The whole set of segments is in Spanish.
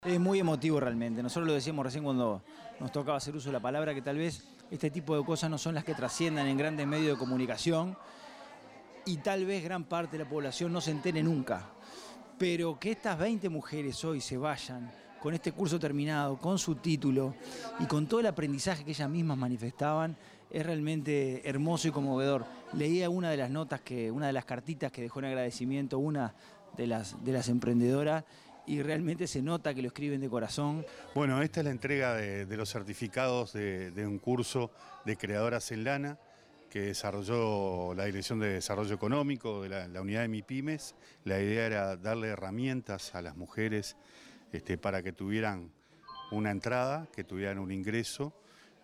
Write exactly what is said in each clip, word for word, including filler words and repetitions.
Es muy emotivo realmente. Nosotros lo decíamos recién cuando nos tocaba hacer uso de la palabra, que tal vez este tipo de cosas no son las que trasciendan en grandes medios de comunicación y tal vez gran parte de la población no se entere nunca. Pero que estas veinte mujeres hoy se vayan con este curso terminado, con su título y con todo el aprendizaje que ellas mismas manifestaban, es realmente hermoso y conmovedor. Leía una de las notas, que, una de las cartitas que dejó en agradecimiento una de las, de las emprendedoras, y realmente se nota que lo escriben de corazón. Bueno, esta es la entrega de, de los certificados de, de un curso de creadoras en lana que desarrolló la Dirección de Desarrollo Económico de la, la unidad de MIPYMES. La idea era darle herramientas a las mujeres este, para que tuvieran una entrada, que tuvieran un ingreso,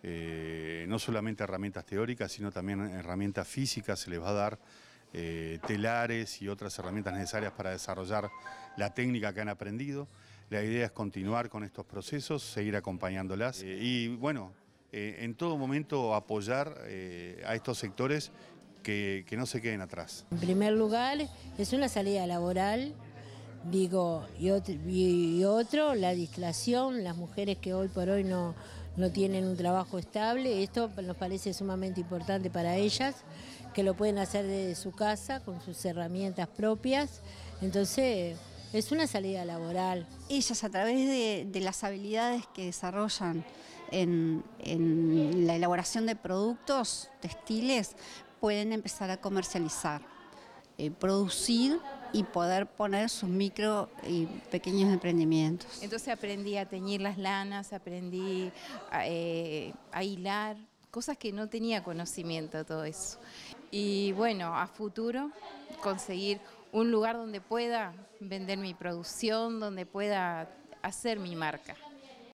eh, no solamente herramientas teóricas, sino también herramientas físicas. Se les va a dar eh, telares y otras herramientas necesarias para desarrollar la técnica que han aprendido. La idea es continuar con estos procesos, seguir acompañándolas eh, y bueno, eh, en todo momento apoyar eh, a estos sectores que, que no se queden atrás. En primer lugar, es una salida laboral, digo, y otro, y otro, la distracción, las mujeres que hoy por hoy no, no tienen un trabajo estable, esto nos parece sumamente importante para ellas, que lo pueden hacer desde su casa con sus herramientas propias, entonces es una salida laboral. Ellas, a través de, de las habilidades que desarrollan en, en la elaboración de productos textiles, pueden empezar a comercializar, eh, producir y poder poner sus micro y pequeños emprendimientos. Entonces aprendí a teñir las lanas, aprendí a, eh, a hilar, cosas que no tenía conocimiento, todo eso. Y bueno, a futuro conseguir un lugar donde pueda vender mi producción, donde pueda hacer mi marca.